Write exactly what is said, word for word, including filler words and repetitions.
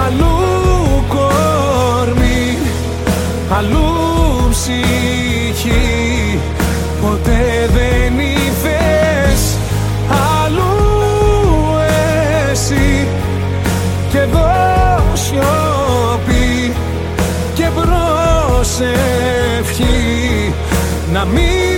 αλλού κορμί, αλλού ψυχή. Ποτέ δεν ήρθες αλλού εσύ. Κι εδώ σιωπή και προσευχή να μην